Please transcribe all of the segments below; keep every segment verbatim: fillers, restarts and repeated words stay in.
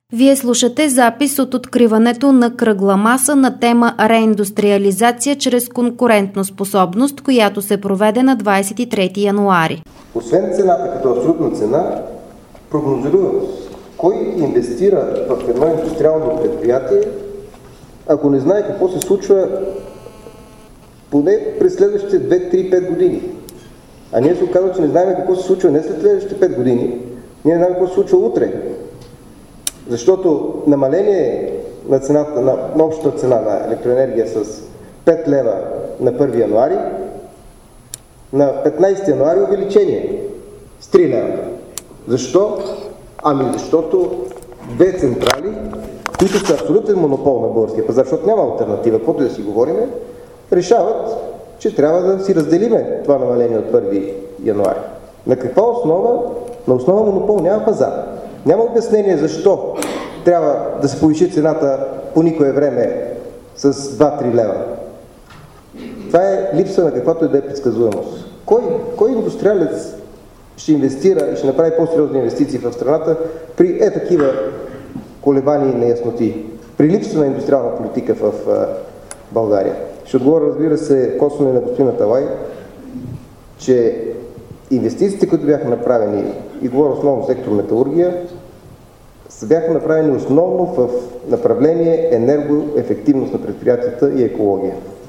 Вие слушате запис от откриването на кръгла маса на тема реиндустриализация чрез конкурентноспособност, която се проведе на двадесет и трети януари. Освен цената като абсолютна цена, прогнозируемост. Кой инвестира в едно индустриално предприятие, ако не знае какво се случва поне през следващите две, три, пет години? А ние се оказва, че не знаем какво се случва не след следващите пет години, ние не знаем какво се случва утре. Защото намаление на цената, на, на общата цена на електроенергия с пет лева на първи януари, на петнадесети януари увеличение с три лева. Защо? Ами защото две централи, които са абсолютен монопол на българския пазар, защото няма алтернатива, каквото да си говорим, решават, че трябва да си разделиме това намаление от първи януари. На каква основа? На основа монопол, няма пазар. Няма обяснение защо трябва да се повиши цената по никое време с два-три лева. Това е липса на каквато и да е предсказуемост. Кой, кой индустриалец ще инвестира и ще направи по-сериозни инвестиции в страната при е такива колебания и неясноти? При липса на индустриална политика в а, България. Ще отговоря, разбира се, косвено на господин Аталай, че инвестициите, които бяха направени, и говоря основно в сектор металургия, бяха направени основно в направление енергоефективност на предприятията и екология.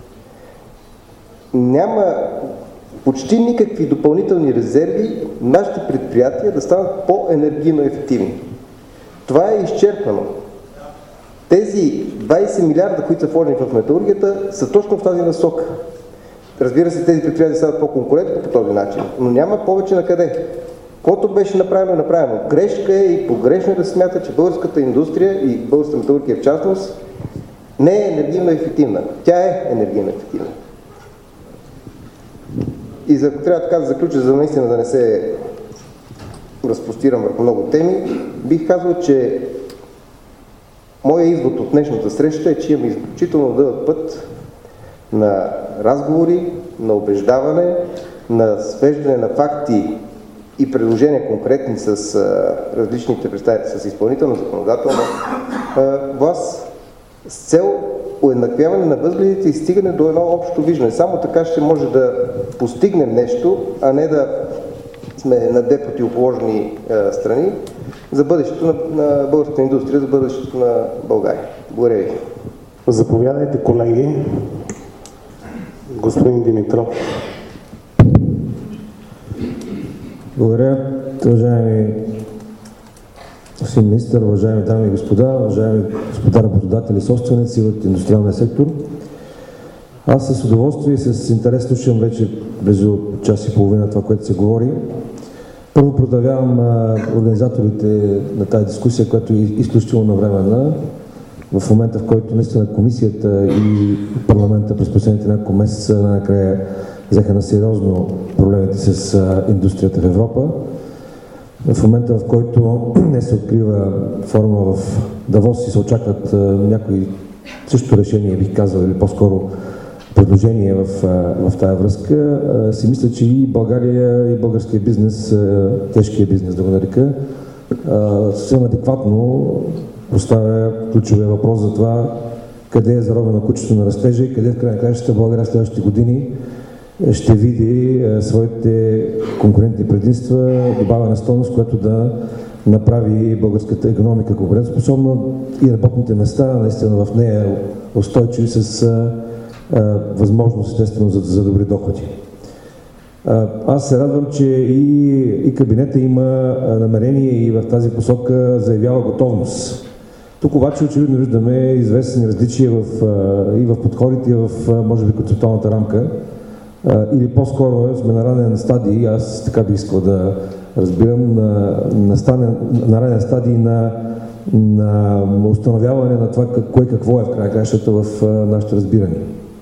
Няма почти никакви допълнителни резерви нашите предприятия да станат по-енергийно ефективни. Това е изчерпано. Тези двадесет милиарда, които са вложени в металургията, са точно в тази насока. Разбира се, тези предприятия стават по-конкурентни по този начин, но няма повече на къде. Което беше направено е направено. Грешка е и погрешно да се смята, че българската индустрия и българската металургия в частност не е енергийно ефективна. Тя е енергийно ефективна. И за, трябва така да заключа, за наистина да не се разпростирам върху много теми, бих казал, че моя извод от днешната среща е, че имаме изключително дълъг път на разговори, на убеждаване, на свеждане на факти и предложения конкретни с а, различните представители, с изпълнителна, законодателна а, власт, с цел уеднаквяване на възгледите и стигане до едно общо виждане. Само така ще може да постигнем нещо, а не да сме на две противоположни а, страни за бъдещето на, на българската индустрия, за бъдещето на България. Благодаря ви. Заповядайте, колеги. Господин Димитров. Благодаря, уважаеми господин министър, уважаеми дами и господа, уважаеми господа работодатели, собственици от индустриалния сектор. Аз с удоволствие и с интерес слушам вече близо час и половина това, което се говори. Първо продължавам организаторите на тази дискусия, която е изключително навременна. В момента, в който наистина комисията и парламента през последните няколко месеца накрая взеха на сериозно проблемите с а, индустрията в Европа. В момента, в който не се открива форума в Давос и се очакват а, някои също решение, бих казал, или по-скоро предложение в, а, в тая връзка, а, си мисля, че и България, и българския бизнес, а, тежкия бизнес, да го нарека, а, съвсем адекватно поставя ключовия въпрос за това къде е заробено кучето на растежа и къде в край на краищата България следващите години ще види е, своите конкурентни предимства, добавена стойност, която да направи българската икономика конкурентоспособна и работните места наистина в нея устойчиви с е, е, възможност, естествено, за, за добри доходи. Е, аз се радвам, че и, и кабинета има намерение и в тази посока заявява готовност. Тук обаче очевидно виждаме известни различия в, е, и в подходите, и в, може би, концептуалната рамка. Или по-скоро сме на ранен стадий, аз така бих искал да разбирам, на, на, стане, на ранен стадий на, на установяване на това кое какво е в край кращата в нашето разбиране.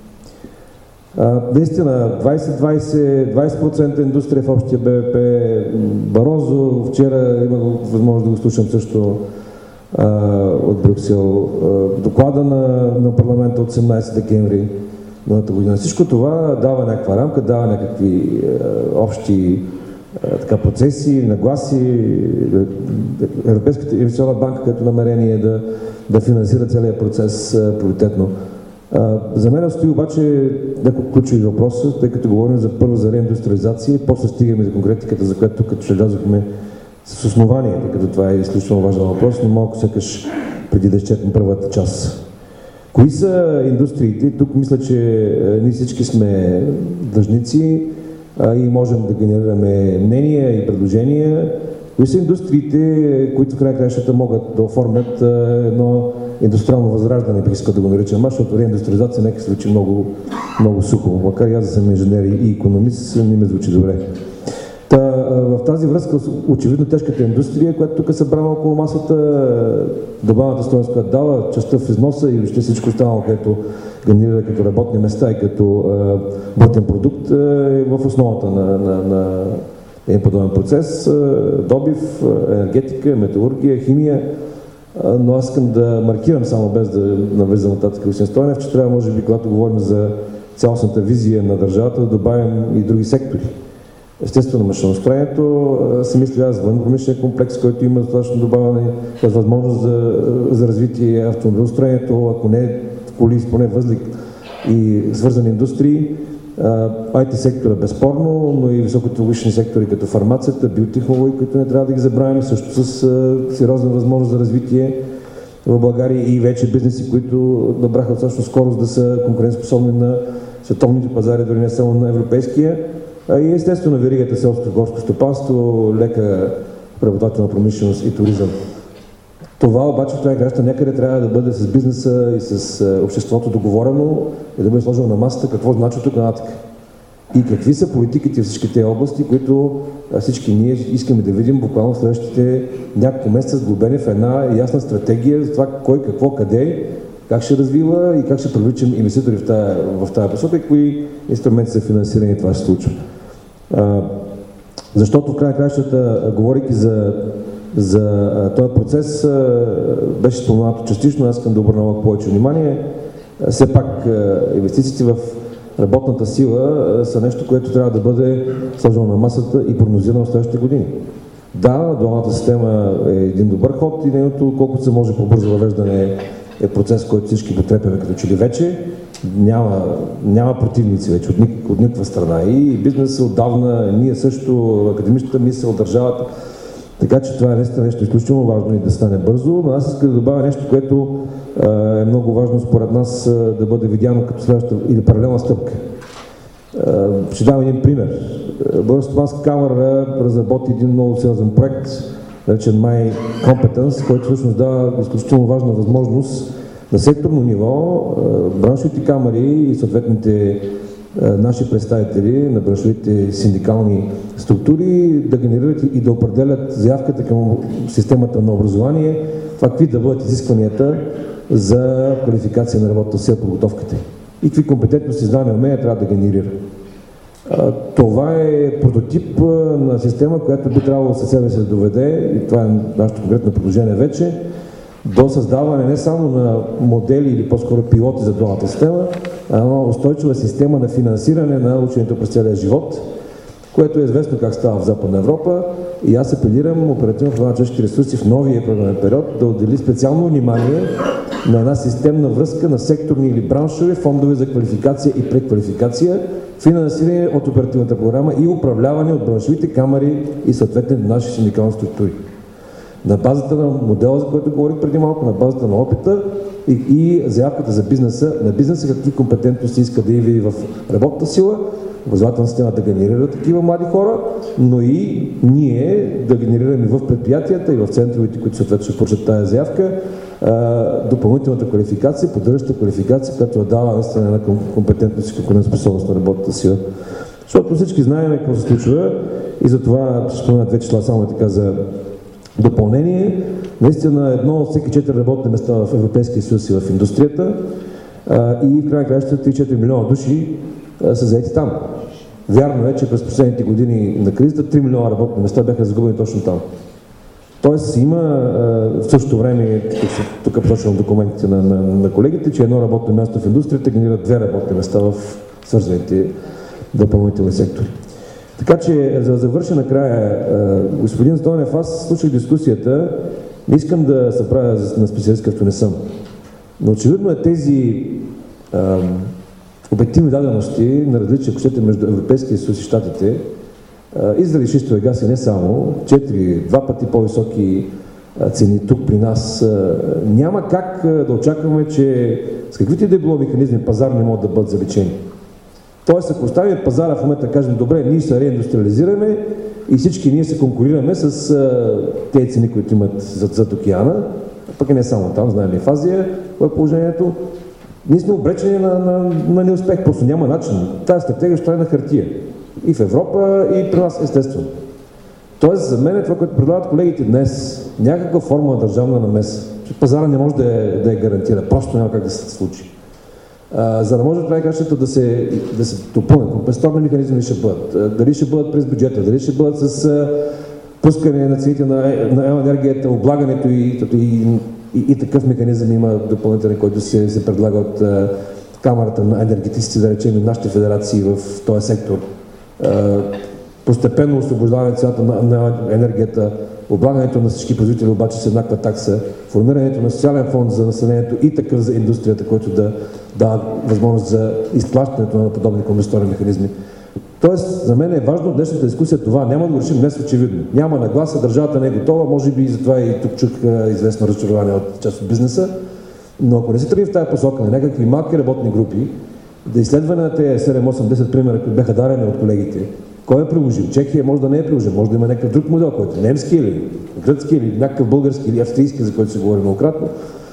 Наистина, двадесет двадесет процента индустрия в общия Б В П, Барозо, вчера имах възможност да го слушам също а, от Брюксел, а, доклада на, на парламента от осемнадесети декември миналата година. Всичко това дава някаква рамка, дава някакви е, общи така, процеси, нагласи. Европейската инвестиционна банка като намерение да, да финансира целият процес а, приоритетно. А, за мен стои обаче няколко ключови въпроса, тъй като говорим за първо за реиндустриализация и после стигаме за конкретиката, за която тук като ще влязохме с основание, тъй като това е изключително важен въпрос, но малко сякаш преди да изчетем първата част. Кои са индустриите? Тук мисля, че ние всички сме длъжници а, и можем да генерираме мнения и предложения. Кои са индустриите, които в край краищата могат да оформят а, едно индустриално възраждане, бих искал да го наричам, защото реиндустриализация нека се звучи много, много сухо. Макар и аз да съм инженер и икономист, не ме звучи добре. Та, в тази връзка, очевидно тежката индустрия, която тук е събрана около масата, добавената стойност, която дава, частта в износа и въобще всичко останало, което генерира като работни места и като е, брутен продукт, е в основата на, на, на един подобен процес. Добив, енергетика, металургия, химия. Но аз искам да маркирам само без да навлизам нататък Красин Стойнев, че трябва, може би, когато говорим за цялостната визия на държавата, да добавим и други сектори. Естествено, машиностроението се мисля за военно-промишлен комплекс, който има достатъчно добавяне, т.е. възможност за, за развитие, автомобилостроението, ако не коли, поне възлик и свързани индустрии. ай ти сектора безспорно, но и високотехнологични сектори като фармацията, биотехнологии, които не трябва да ги забравим, също с сериозна възможност за развитие в България и вече бизнеси, които набраха достатъчно скорост да са конкурентоспособни на световните пазари, дори не само на европейския. И естествено веригата селско-горско стопанство, лека преработвателна промишленост и туризъм. Това обаче в това гражданство някъде трябва да бъде с бизнеса и с обществото договорено и да бъде сложено на масата какво значи тук нататък. И какви са политиките в всички тези области, които всички ние искаме да видим буквално в следващите няколко месеца сглобени в една ясна стратегия за това кой, какво, къде, как ще развива и как ще привличам инвеститори в тази, в тази посока и кои инструменти за финансиране това ще случва. А, защото в край на краищата, говорейки за, за този процес, беше споменато частично, аз искам да обърна малко повече внимание. Все пак инвестициите в работната сила са нещо, което трябва да бъде сложено на масата и прогнозирано в следващите години. Да, дуалната система е един добър ход и нейното колкото се може по-бързо въвеждане е процес, който всички подкрепяме като че ли вече. Няма, няма противници вече от, ник, от никаква страна. И бизнесът отдавна, ние също, академичната мисъл, държавата. Така че това е наистина нещо изключително важно и да стане бързо. Но аз искам да добавя нещо, което а, е много важно според нас а, да бъде видяно като следваща или паралелна стъпка. А, ще дам един пример. Българската стопанска камара разработи един много сериозен проект, наречен My Competence, който всъщност дава изключително важна възможност на секторно ниво браншовите камари и съответните наши представители на браншовите синдикални структури да генерират и да определят заявката към системата на образование, това какви да бъдат изискванията за квалификация на работната сила, подготовката и какви компетентности, знания, умения трябва да генерира. Това е прототип на система, която би трябвало със себе си да доведе, и това е нашето конкретно предложение вече, до създаване не само на модели или по-скоро пилоти за дуалната система, а една устойчива система на финансиране на ученето през целия живот, което е известно как става в Западна Европа и аз апелирам оперативно програма човешки ресурси в новия програмен период да отдели специално внимание на една системна връзка на секторни или браншови фондове за квалификация и преквалификация, финансиране от оперативната програма и управляване от браншовите камари и съответните наши синдикални структури. На базата на модела, за който говорих преди малко, на базата на опита и, и заявката за бизнеса, на бизнеса какви компетентности иска да иви в работната сила, образователна система да генерира такива млади хора, но и ние да генерираме в предприятията и в центровете, които съответно ще поръчат тази заявка, допълнителната квалификация, поддържаща квалификация, която дава наистина на компетентност и конкурентоспособност на работната сила. Защото всички знаем какво се случва и затова ще спомена две числа само така за допълнение. Наистина едно от всеки четири работни места в Европейския съюз и в индустрията и в крайна краща три-четири милиона души са заети там. Вярно е, че през последните години на кризата три милиона работни места бяха загубени точно там. Тоест има в същото време, тук посочвам документите на, на, на колегите, че едно работно място в индустрията генерира две работни места в свързаните допълнителни сектори. Така че, за да завърша накрая, господин Стойнев, аз слушах дискусията, не искам да се правя на специалист, като не съм. Но очевидно е тези а, обективни дадености на различия, ако щете, между Европейския съюз и Щатите, а, и заради шистовия газ и не само, четири, два пъти по-високи цени тук при нас, а, няма как а, да очакваме, че с каквито и да било механизми пазар не могат да бъдат заличени. Тоест, ако оставим пазара в момента, кажем, добре, ние се реиндустриализираме и всички ние се конкурираме с а, тези цени, които имат зад, зад океана, пък и не само там, знаем и в Азия, това е положението. Ние сме обречени на, на, на неуспех, просто няма начин. Тази стратегия ще е на хартия. И в Европа, и при нас, естествено. Тоест, за мен е това, което предлагат колегите днес, някаква форма на държавна намеса. Че пазара не може да е, да е гарантира, просто няма как да се случи. А, за да може това качеството да се, да се допълнят. Компенсаторни механизми ще бъдат. Дали ще бъдат през бюджета, дали ще бъдат с а, пускане на цените на, на енергията, облагането и, и, и, и такъв механизъм има допълнителен, който се, се предлага от а, Камарата на енергетиците, да речем, и нашите федерации в този сектор. А, постепенно освобождаване цената на, на енергията, облагането на всички производители обаче с еднаква такса, формирането на социален фонд за населението и такъв за индустрията, който да дава възможност за изплащането на подобни компенсаторни механизми. Тоест, за мен е важно днешната дискусия това. Няма да го решим днес очевидно. Няма нагласа, държавата не е готова, може би и затова и тук чух известно разочарование от част от бизнеса. Но ако не се тръгне в тази посока на някакви малки работни групи, да изследване на тези седем осем десет примера, които бяха дарени от колегите, кой е приложил? Чехия може да не е приложил, може да има някакъв друг модел, който е немски или гръцки или някакъв български или австрийски, за който се говори многократно.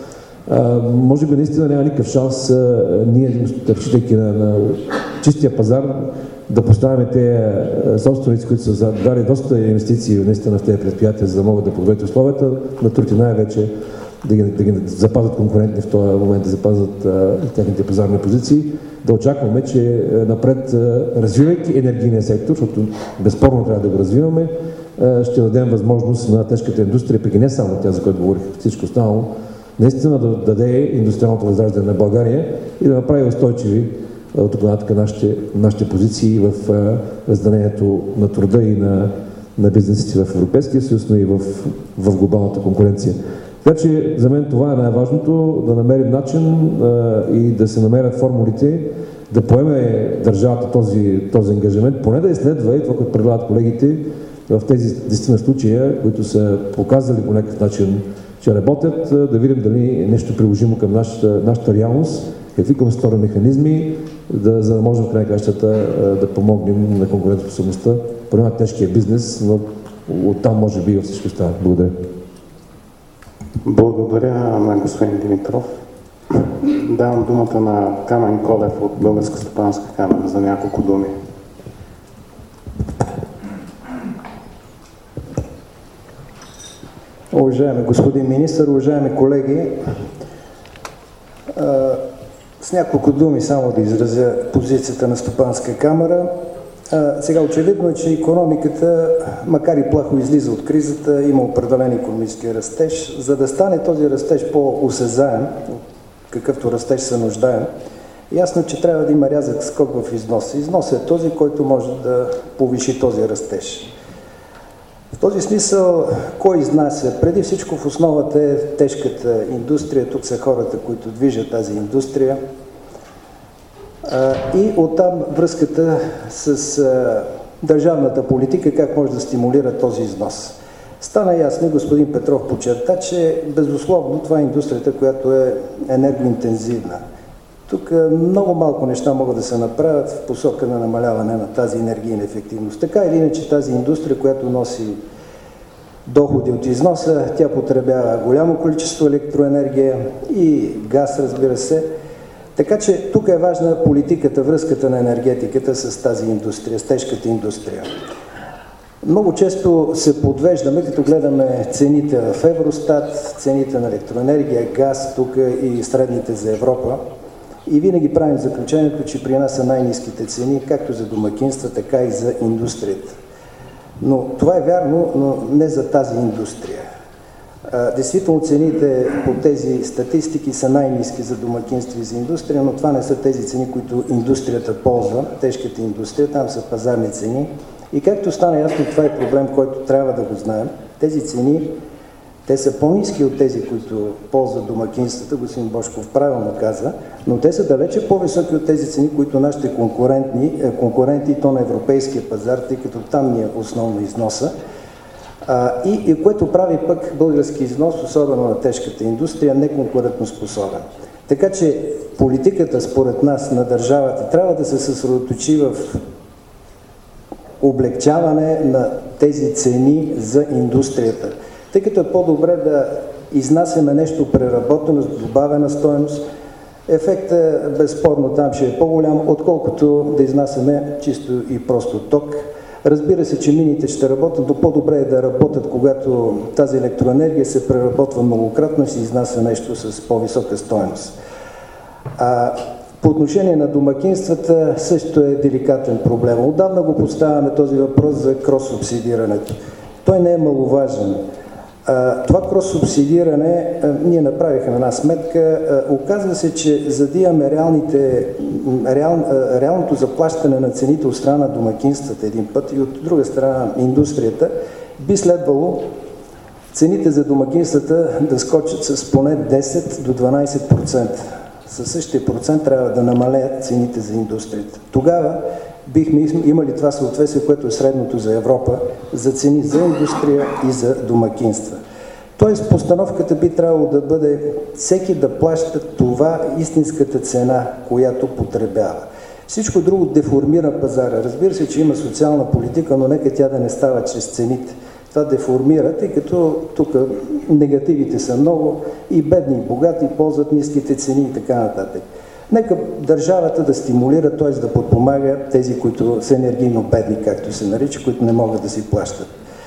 А, може би наистина няма никакъв шанс а, ние, разчитайки на, на чистия пазар, да поставяме тези собственици, които са дали доста инвестиции наистина в тези предприятия, за да могат да подобрят условията на труд и най-вече да ги, да ги запазят конкурентни в този момент, да запазят а, техните пазарни позиции, да очакваме, че а, напред, а, развивайки енергийния сектор, защото безспорно трябва да го развиваме, а, ще дадем възможност на тежката индустрия, пък и не само тя, за която говорих, всичко останало, наистина да даде индустриалното възраждане на България и да направи устойчиви от тук нататък нашите, нашите позиции в а, разделението на труда и на, на бизнесите в Европейския съюз, но и в, в глобалната конкуренция. Така че за мен това е най-важното, да намерим начин а, и да се намерят формулите, да поеме държавата този, този ангажимент, поне да изследва и това, което предлагат колегите в тези десетина случая, които са показали по някакъв начин, че работят, да видим дали нещо приложимо към нашата, нашата реалност, какви компенсаторни механизми, да, за да можем в крайна кращата да помогнем на конкурентоспособността, поне на тежкия бизнес, но оттам може би и всичко става. Благодаря. Благодаря на господин Димитров. Давам думата на Камен Колев от Българска стопанска камера за няколко думи. Уважаеми господин министър, уважаеми колеги, с няколко думи само да изразя позицията на Стопанска камера. Сега очевидно е, че икономиката, макар и плахо излиза от кризата, има определен икономически растеж. За да стане този растеж по-осезаем, какъвто растеж се нуждаем, ясно, че трябва да има рязък скок в износа. Износът е този, който може да повиши този растеж. В този смисъл, кой изнася? Преди всичко в основата е тежката индустрия, тук са хората, които движат тази индустрия. И оттам връзката с държавната политика, как може да стимулира този износ. Стана ясно, господин Петров подчерта, че безусловно това е индустрията, която е енергоинтензивна. Тук много малко неща могат да се направят в посока на намаляване на тази енергийна ефективност. Така или иначе тази индустрия, която носи доходи от износа, тя потребява голямо количество електроенергия и газ, разбира се. Така че тук е важна политиката, връзката на енергетиката с тази индустрия, с тежката индустрия. Много често се подвеждаме, като гледаме цените в Евростат, цените на електроенергия, газ, тук и средните за Европа. И винаги правим заключението, че при нас са най-ниските цени, както за домакинства, така и за индустрията. Но това е вярно, но не за тази индустрия. Действително цените по тези статистики са най-ниски за домакинства и за индустрия, но това не са тези цени, които индустрията ползва, тежката индустрия, там са пазарни цени. И както стана ясно, това е проблем, който трябва да го знаем. Тези цени, те са по-ниски от тези, които ползват домакинствата, господин Божков правилно каза, но те са далече по-високи от тези цени, които нашите конкурентни, конкуренти, то на европейския пазар, тъй като там ни е основно износа. А, и, и което прави пък български износ, особено на тежката индустрия, неконкурентоспособен. Така че политиката, според нас, на държавата трябва да се съсредоточи в облегчаване на тези цени за индустрията. Тъй като е по-добре да изнасяме нещо преработено с добавена стойност, ефектът безспорно там ще е по-голям, отколкото да изнасяме чисто и просто ток. Разбира се, че мините ще работят, но по-добре е да работят, когато тази електроенергия се преработва многократно и се изнася нещо с по-висока стойност. А по отношение на домакинствата също е деликатен проблем. Отдавна го поставяме този въпрос за крос-субсидирането. Той не е маловажен. А, това крос-субсидиране, а, ние направихме една сметка, а, оказва се, че за да имаме реалните, реал, а, реалното заплащане на цените от страна на домакинствата един път и от друга страна индустрията, би следвало цените за домакинствата да скочат с поне десет до дванадесет процента. Със същия процент трябва да намалеят цените за индустрията. Тогава бихме имали това съответствие, което е средното за Европа, за цени за индустрия и за домакинства. Тоест, постановката би трябвало да бъде всеки да плаща това истинската цена, която потребява. Всичко друго деформира пазара. Разбира се, че има социална политика, но нека тя да не става чрез цените. Това деформира, тъй като тук негативите са много и бедни и богати ползват ниските цени и така нататък. Нека държавата да стимулира, т.е. да подпомага тези, които са енергийно бедни, както се нарича, които не могат да си плащат.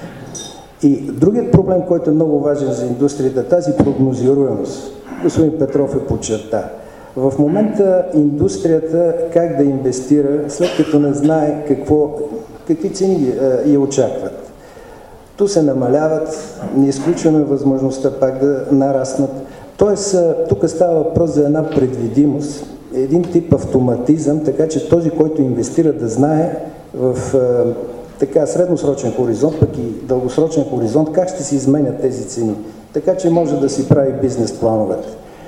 И другият проблем, който е много важен за индустрията, тази прогнозируемост. Господин Петров е подчерта. В момента индустрията как да инвестира, след като не знае какво, какви цени я очакват. Ту се намаляват, не изключваме възможността пак да нараснат. Тоест, тук става въпрос за една предвидимост, един тип автоматизъм, така че този, който инвестира, да знае в така средносрочен хоризонт, пък и дългосрочен хоризонт, как ще се изменят тези цени. Така че може да си прави бизнес плановете.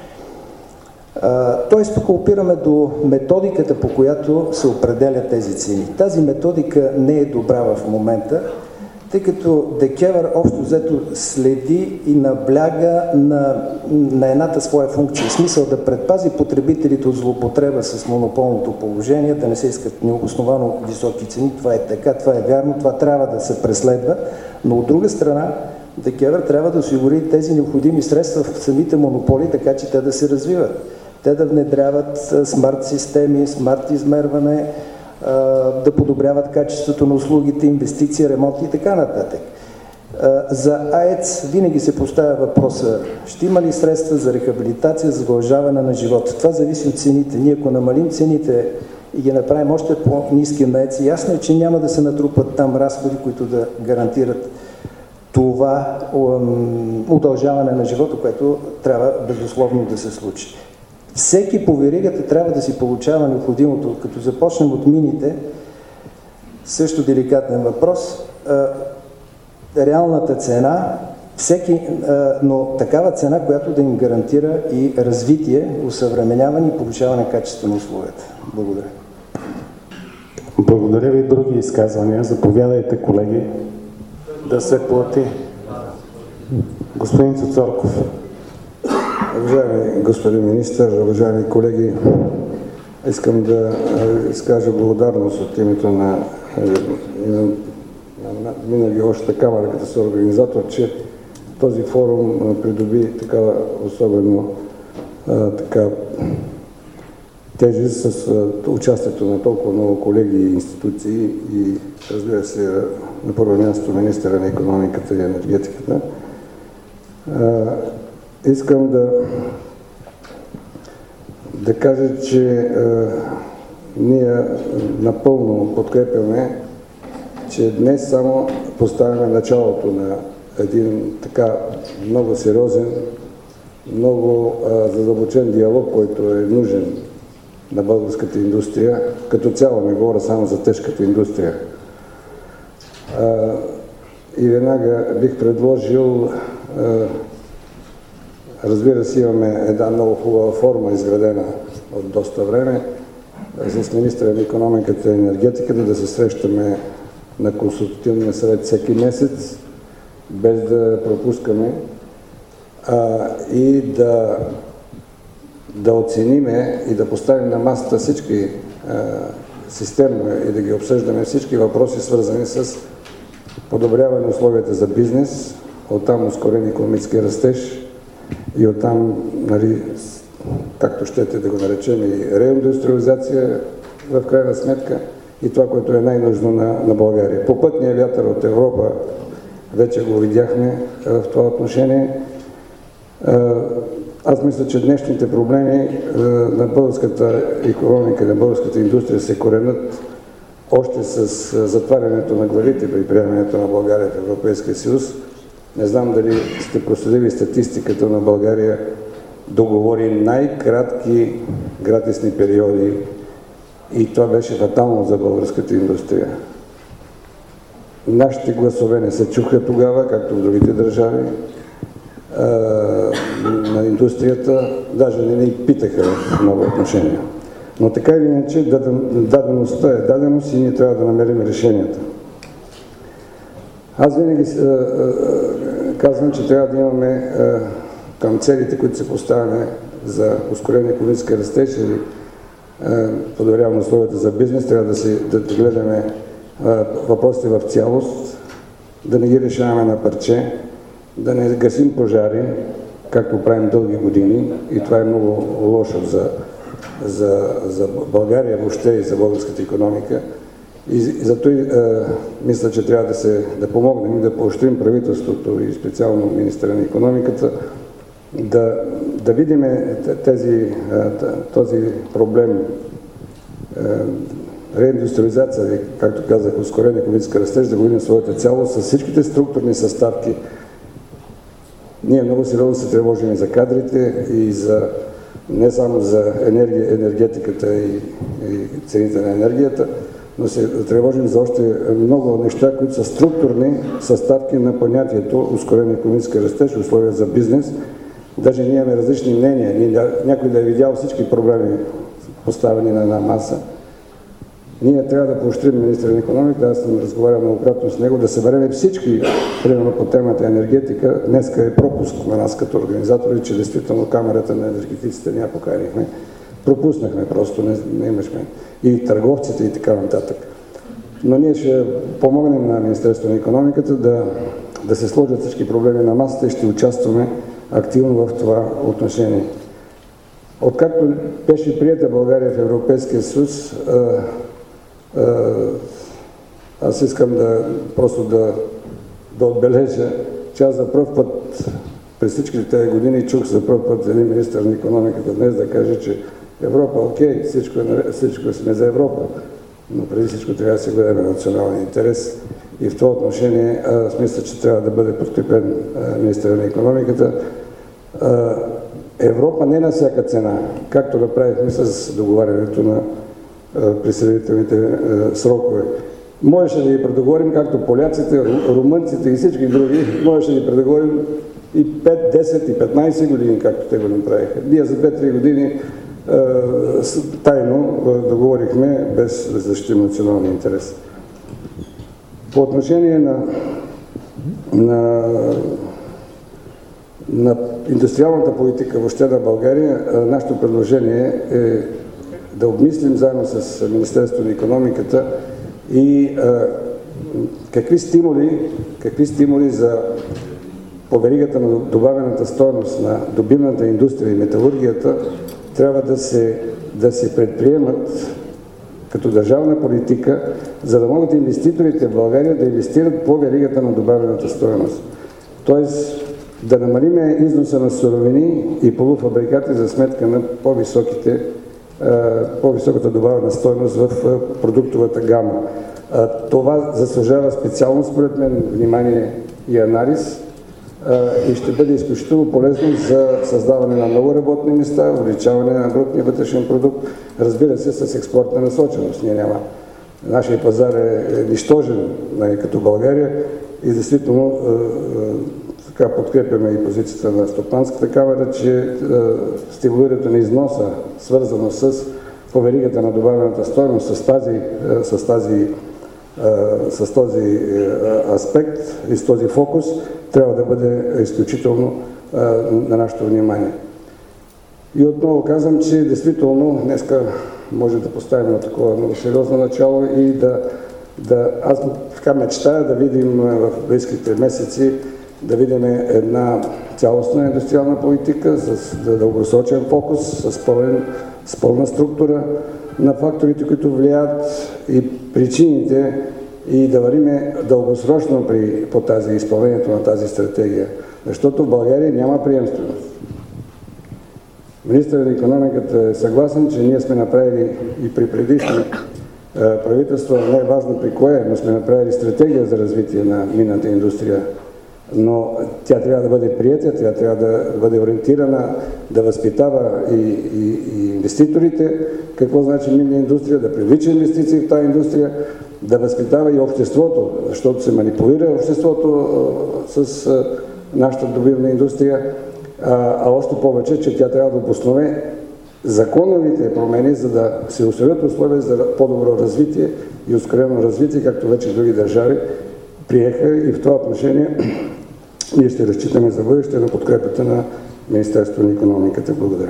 Тоест, тук опираме до методиката, по която се определят тези цени. Тази методика не е добра в момента, тъй като ДКЕВР общо взето следи и набляга на, на едната своя функция. В смисъл да предпази потребителите от злоупотреба с монополното положение, да не се искат необосновано високи цени. Това е така, това е вярно, това трябва да се преследва. Но от друга страна, ДКЕВР трябва да осигури тези необходими средства в самите монополи, така че те да се развиват. Те да внедряват смарт системи, смарт измерване, да подобряват качеството на услугите, инвестиции, ремонти и така нататък. За АЕЦ винаги се поставя въпроса, ще има ли средства за рехабилитация, за задължаване на живота. Това зависи от цените. Ние ако намалим цените и ги направим още по-ниски на АЕЦ, ясно е, че няма да се натрупат там разходи, които да гарантират това удължаване на живота, което трябва безусловно да се случи. Всеки по веригата трябва да си получава необходимото. Като започнем от мините, също деликатен въпрос, реалната цена, всеки, но такава цена, която да им гарантира и развитие, усъвременяване и повишаване на качеството на услугата. Благодаря. Благодаря ви. Други изказвания. Заповядайте, колеги, да се плати. Господин Цуцорков. Уважаеми господин министър, уважаеми колеги, искам да изкажа благодарност от името на, на, на миналия още камера, като са организатор, че този форум придоби такава особено а, така, тежест с а, участието на толкова много колеги и институции и, разбира се, на първо място министъра на икономиката и енергетиката. А, Искам да, да кажа, че е, ние напълно подкрепяме, че днес само поставяме началото на един така много сериозен, много е, задълбочен диалог, който е нужен на българската индустрия. Като цяло не говоря само за тежката индустрия. И веднага бих предложил, разбира се, имаме една много хубава форма, изградена от доста време, с министъра на икономиката и енергетиката да се срещаме на консултативния съвет всеки месец, без да пропускаме, а, и да, да оцениме и да поставим на масата всички а, системно и да ги обсъждаме всички въпроси, свързани с подобряване условията за бизнес, оттам ускорен икономически растеж и оттам, нали, както щете да го наречем, и реиндустриализация в крайна сметка и това, което е най-нужно на, на България. Попътния вятър от Европа вече го видяхме в това отношение. Аз мисля, че днешните проблеми на българската икономика, на българската индустрия се коренят още с затварянето на главите при приемането на България в Европейския съюз. Не знам дали сте проследили статистиката на България, договори най-кратки гратисни периоди и това беше фатално за българската индустрия. Нашите гласове не се чуха тогава, както в другите държави, на индустрията, даже не ни питаха в много отношения. Но така или иначе, дадеността е даденост и ние трябва да намерим решенията. Аз винаги казвам, че трябва да имаме към целите, които се поставяме за ускорен икономически растеж или подобряване условията за бизнес, трябва да, се, да гледаме въпросите в цялост, да не ги решаваме на парче, да не гасим пожари, както правим дълги години, и това е много лошо за, за, за България въобще и за българската икономика. И, и зато и, е, мисля, че трябва да, се, да помогнем и да поощрим правителството и специално министъра на икономиката да, да видим тези, този проблем, реиндустриализация, както казах, ускорен икономически растеж, да го видим своята цялост с всичките структурни съставки. Ние много сериозно се тревожим и за кадрите, и за, не само за енергия, енергетиката и, и цените на енергията, но се тревожим за още много неща, които са структурни съставки на понятието ускорен икономически растеж, условия за бизнес. Даже ние имаме различни мнения. Някой да е видял всички проблеми, поставени на една маса. Ние трябва да поощрим министъра на икономиката, аз съм разговарял многократно с него, да съберем всички, примерно по темата енергетика. Днеска е пропуск на нас като организатори, че действително камерата на енергетиците ние поканихме. Пропуснахме просто, не, не имахме. И търговците и така нататък. Но ние ще помогнем на Министерството на икономиката да, да се сложат всички проблеми на масата и ще участваме активно в това отношение. Откакто беше приета България в Европейския съюз, аз искам да просто да, да отбележа, че аз за пръв път през всичките тези години чух за пръв път един министър на икономиката днес да каже, че Европа, окей, всичко, е, всичко сме за Европа, но преди всичко трябва да се гледаме националния интерес и в това отношение аз мисля, че трябва да бъде подкрепен министър на икономиката. Европа не на всяка цена, както направихме с договарянето на присъединителните срокове. Можеше да ги предоговорим, както поляците, румънците и всички други, можеше да ги предоговорим и пет, десет и петнайсет години, както те го направиха. Ние за две-три години тайно договорихме, без да защитим националния интерес. По отношение на, на, на индустриалната политика въобще на България, нашето предложение е да обмислим заедно с Министерството на икономиката и а, какви стимули, какви стимули за по веригата на добавената стойност на добивната индустрия и металургията трябва да се, да се предприемат като държавна политика, за да могат инвеститорите в България да инвестират по веригата на добавената стойност. Тоест да намалиме износа на суровини и полуфабрикати за сметка на по-високите по-високата добавена стойност в продуктовата гама. Това заслужава специално, според мен, внимание и анализ и ще бъде изключително полезно за създаване на много работни места, увеличаване на брутния вътрешен продукт, разбира се, с експортна насоченост. Ние няма нашия пазар е нищожен, като България, и действително така подкрепяме и позицията на Стопанската камара, че стимулирането на износа, свързано с по веригата на добавената стойност, с тази, с тази с този аспект и с този фокус, трябва да бъде изключително на нашето внимание. И отново казвам, че действително днеска може да поставим на такова много сериозно начало и да, да аз така мечтая да видим в близките месеци, да видим една цялостна индустриална политика с дългосрочен фокус, с, пълен, с пълна структура на факторите, които влияят и причините, и да вървим дългосрочно при, по тази изпълнението на тази стратегия. Защото в България няма приемственост. Министърът на икономиката е съгласен, че ние сме направили и при предишни е, правителства, не е важно при кое, но сме направили стратегия за развитие на минната индустрия. Но тя трябва да бъде приета, тя трябва да бъде ориентирана, да възпитава и, и, и инвеститорите, какво значи минна индустрия, да привлича инвестиции в тази индустрия, да възпитава и обществото, защото се манипулира обществото а, с а, нашата добивна индустрия, а, а още повече, че тя трябва да обоснове законовите промени, за да се осигурят условия за по-добро развитие и ускорено развитие, както вече други държави приеха, и в това отношение ние ще разчитаме за бъдеще на подкрепата на Министерството на икономиката. Благодаря.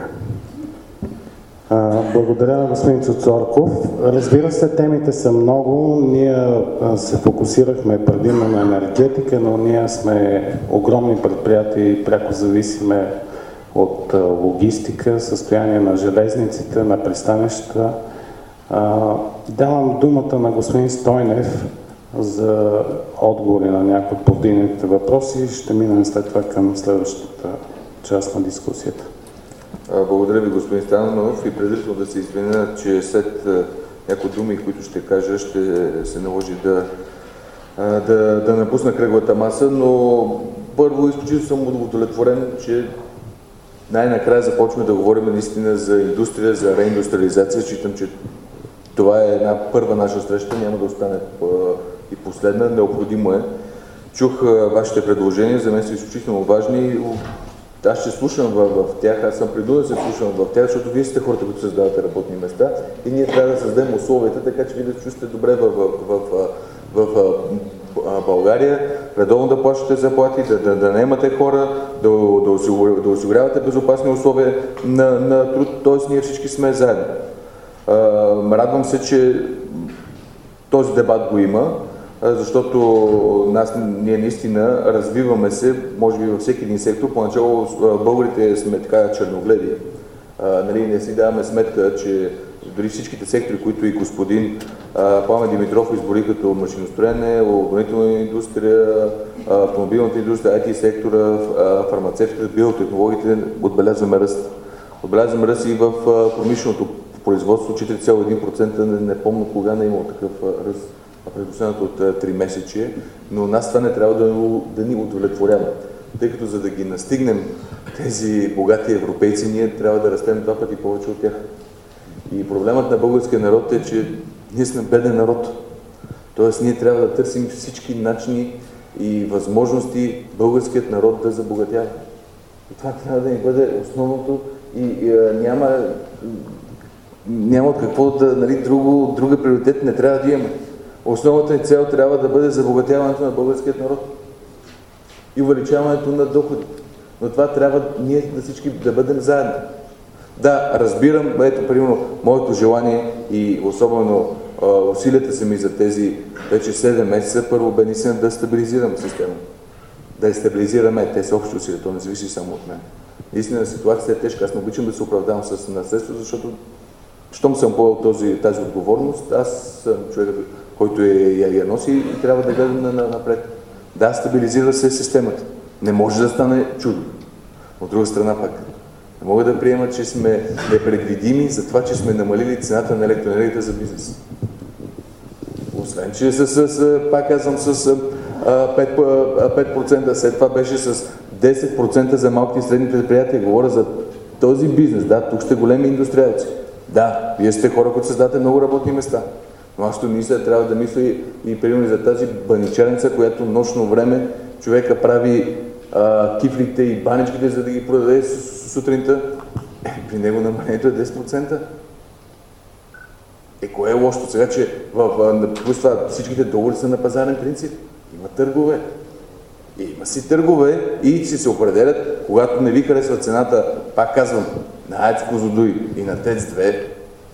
А, благодаря на господин Цуцорков. Разбира се, темите са много. Ние а, се фокусирахме предимно на енергетика, но ние сме огромни предприятия и пряко зависиме от а, логистика, състояние на железниците, на пристанищата. А, давам думата на господин Стойнев за отговори на някои от повдигнатите въпроси. Ще минем след това към следващата част на дискусията. Благодаря ви, господин Станов, и предварително да се извиня, че след някои думи, които ще кажа, ще се наложи да, да, да напусна кръглата маса, но първо изключително съм удовлетворен, че най-накрая започваме да говорим наистина за индустрия, за реиндустриализация. Считам, че това е една първа наша среща, няма да остане и последна, необходимо е. Чух вашите предложения, за мен са изключително важни. Аз ще слушам в, в тях, аз съм принуден да се слушам в тях, защото вие сте хората, които създавате работни места и ние трябва да създадем условията, така че вие да се чувствате добре в, в, в, в, в, в България, редовно да плащате заплати, да, да, да наемате хора, да, да, осигурявате, да осигурявате безопасни условия на, на труд, т.е. ние всички сме заедно. Радвам се, че този дебат го има, защото нас, ние наистина развиваме се, може би във всеки един сектор. Поначало българите сме така черногледи. А, нали, не си даваме сметка, че дори всичките сектори, които и господин а, Пламен Димитров избори като машиностроене, отбранителна индустрия, автомобилната индустрия, ай ти сектора, фармацевтиката, биотехнологиите, отбелязваме ръст. Отбелязваме ръст и в промишленото производство, четири цяло и един процента, не, не помня кога не е имало такъв ръст през последното от три месече, но нас това не трябва да, да ни удовлетворява, тъй като за да ги настигнем тези богати европейци, ние трябва да растем два пъти повече от тях. И проблемът на българския народ е, че ние сме беден народ. Тоест ние трябва да търсим всички начини и възможности българският народ да забогатява. И това трябва да ни бъде основното и, и няма, няма от какво да, нали, друго, друга приоритет не трябва да имаме. Основната ни цел трябва да бъде забогатяването на българският народ и увеличаването на доходите. Но това трябва ние да всички да бъдем заедно. Да, разбирам, ето, примерно, моето желание и особено а, усилията са ми за тези вече седем месеца, първо бе наистина да стабилизирам система. Да я стабилизираме, те са общи усилия, то не зависи само от мен. Наистина ситуацията е тежка, аз не обичам да се оправдавам с наследство, защото щом съм поел този, тази отговорност, аз съм човек, който е, я, я носи и трябва да гледам на, на, напред. Да, стабилизира се системата. Не може да стане чудо. От друга страна пак, не мога да приема, че сме непредвидими за това, че сме намалили цената на електроенергията за бизнес. Освен, че с, с, с пак казвам, с пет процента, след това беше с десет процента за малки и средни предприятия. Говоря за този бизнес. Да, тук сте големи индустриалци. Да, вие сте хора, които създавате много работни места. Нашето мисля трябва да мисли и примерно за тази баничарница, която нощно време човека прави а, кифлите и баничките, за да ги продаде сутринта. Е, при него намалението е десет процента. Е, кое е лошото сега, че в, в, в всичките договори са на пазарен принцип? Има търгове. И има си търгове и си се определят, когато не ви харесва цената, пак казвам, на АЕЦ Козлодуй и на ТЕЦ две,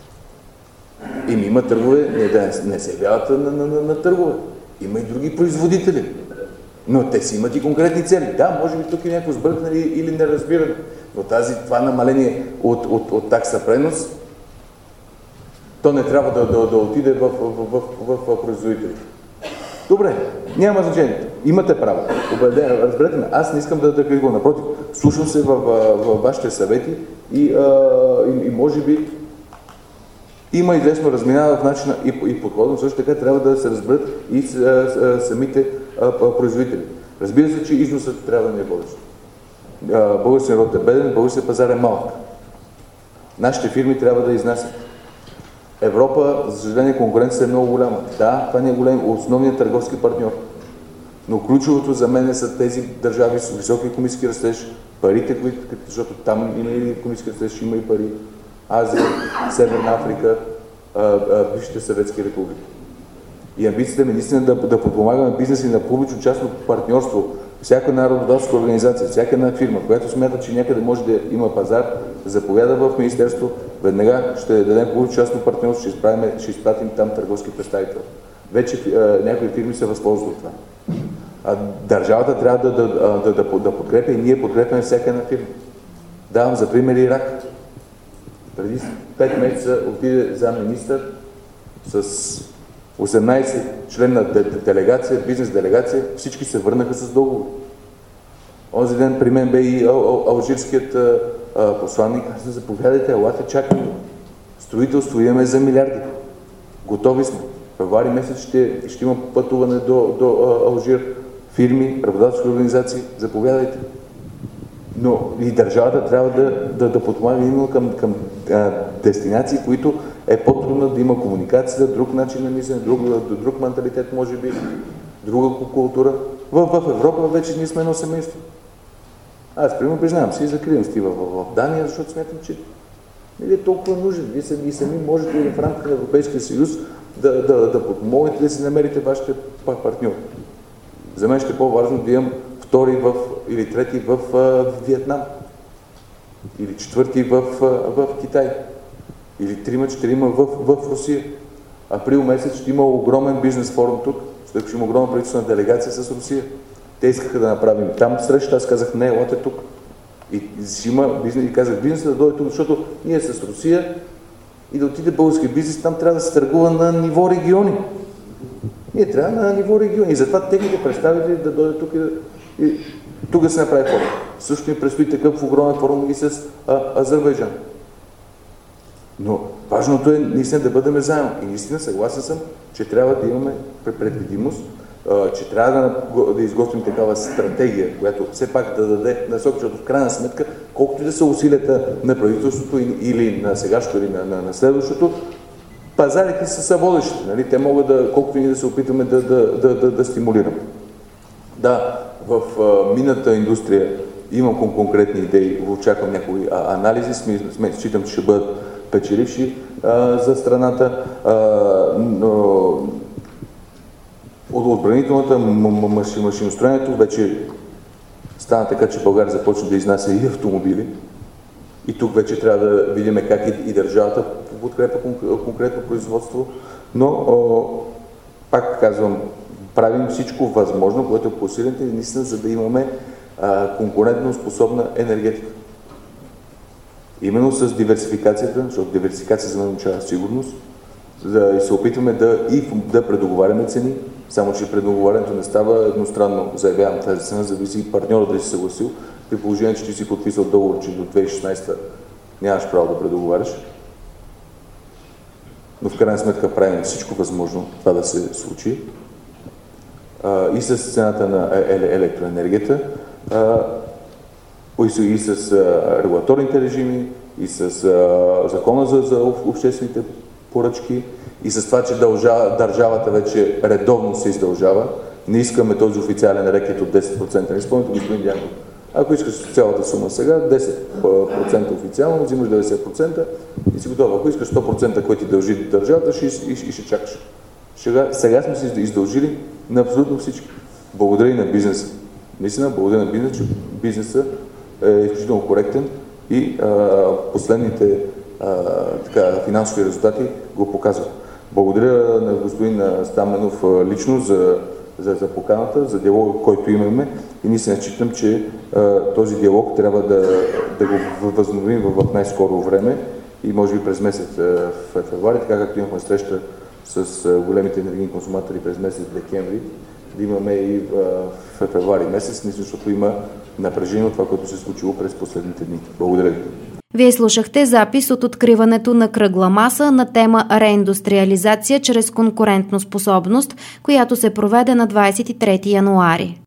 и има търгове, не, да не се явяват на, на, на, на търгове. Има и други производители. Но те си имат и конкретни цели. Да, може би тук е някакво сбъркане или неразбиране, но тази, това намаление от, от, от такса пренос, то не трябва да, да, да отиде в, в, в, в, в производителите. Добре, няма значение. Имате право. Разберете ме, аз не искам да, да критикувам. Напротив, слушам се в, в, в вашите съвети и, а, и, и може би има известно разминава в начина и, и подхода, но също така трябва да се разберат и с, а, самите а, а, производители. Разбира се, че износът трябва да не е водещ. Българският народ е беден, българският пазар е малък. Нашите фирми трябва да изнасят. Европа, за съжаление, конкуренцията е много голяма. Да, това не е голям, основният търговски партньор. Но ключовото за мен са тези държави с високи икономически растеж, парите, които, защото там има и икономически растеж, има и пари. Азия, Северна Африка, бившите съветски републики. И амбицията ми наистина да, да подпомагаме бизнеси на публично-частно партньорство. Всяка една работодателска организация, всяка една фирма, която смята, че някъде може да има пазар, заповяда в министерство, веднага ще дадем публично-частно партньорство, ще, изправим, ще изпратим там търговски представител. Вече а, някои фирми се възползват от това. А, държавата трябва да, да, да, да, да подкрепя и ние подкрепяме всяка една фирма. Давам за пример Ирак. Преди пет месеца отиде замминистър с осемнайсет членна делегация, бизнес делегация, всички се върнаха с договор. Онзи ден при мен бе и алжирският посланник, аз да заповядайте, елате, чакаме. Строителство имаме за милиарди. Готови сме. В февруари месец ще, ще има пътуване до, до Алжир, фирми, работодателски организации, заповядайте. Но и държавата трябва да, да, да подпомага именно към, към а, дестинации, които е по-трудно да има комуникация, друг начин на мислене, друг, друг менталитет, може би, друга култура. В, в Европа вече ние сме едно семейство. Аз, примерно, признавам си и закривам Стива в, в Дания, защото смятам, че не е толкова нужен. Вие сами, и сами можете и в рамките на Европейския съюз да, да, да подпомогнете, да си намерите вашите партньори. За мен ще е по-важно да имам втори в, или трети в uh, Виетнам, или четвърти в, uh, в Китай, или трима-четирима в, в Русия. Април месец ще има огромен бизнес форум тук, защото ще има огромна правителствена делегация с Русия. Те искаха да направим там среща, аз казах не, елате тук. И ще има бизнес, и казах бизнесът да дойде тук, защото ние с Русия и да отиде български бизнес, там трябва да се търгува на ниво региони. Ние трябва на ниво региони. И затова техните представители да дойдат тук и да И тук се направи форум. Също ни предстои такъв огромен форум и с а, Азербайджан. Но важното е наистина да бъдем заедно. И наистина съгласен съм, че трябва да имаме предвидимост, а, че трябва да, да изготвим такава стратегия, която все пак да даде насока, защото в крайна сметка, колкото и да са усилията на правителството или на сегашното, или на, на, на следващото, пазарите са, са водещи. Нали? Те могат да, колкото и ние да се опитаме да, да, да, да, да стимулираме. Да, в а, минната индустрия имам конкретни идеи, очаквам някои а, анализи, сме, сме, считам, че ще бъдат печеливши а, за страната. А, но, от отбранителната машиностроението вече стана така, че България започна да изнася и автомобили. И тук вече трябва да видим как и, и държавата подкрепя конкретно производство, но о, пак казвам, правим всичко възможно, което е по силите, наистина, за да имаме а, конкурентно способна енергетика. Именно с диверсификацията, защото диверсификация за мен означава сигурност, да се опитваме да, и да предоговаряме цени, само че предоговарянето не става едностранно, заявявам тази цена, зависи и партньорът да си съгласил, при положение, че ти си подписал договор, че до две хиляди и шестнадесета нямаш право да предоговаряш. Но в крайна сметка правим всичко възможно това да се случи. Uh, и с цената на електроенергията, uh, и с uh, регулаторните режими, и с uh, закона за, за обществените поръчки и с това, че дължа, държавата вече редовно се издължава, не искаме този официален рекет от десет процента. Не спомняте, господин Дянков. Ако искаш цялата сума сега, десет процента официално, взимаш деветдесет процента и си готова. Ако искаш сто процента, който ти дължи държавата, ще, и, и ще чакаш. Сега, сега сме се издължили на абсолютно всички. Благодаря и на бизнеса. Наистина, благодаря на бизнеса, че бизнесът е изключително коректен и а, последните а, така, финансови резултати го показват. Благодаря на господин Стаменов лично за, за, за поканата, за диалога, който имаме и наистина считам, че а, този диалог трябва да, да го възобновим в, в най-скоро време и може би през месец а, в февруари, така както имахме среща с а, големите енергийни консуматори през месец декември, да имаме и в февруари месец, защото има напрежение от това, което се е случило през последните дни. Благодаря ви. Вие слушахте запис от откриването на кръгла маса на тема реиндустриализация чрез конкурентноспособност, която се проведе на двадесет и трети януари.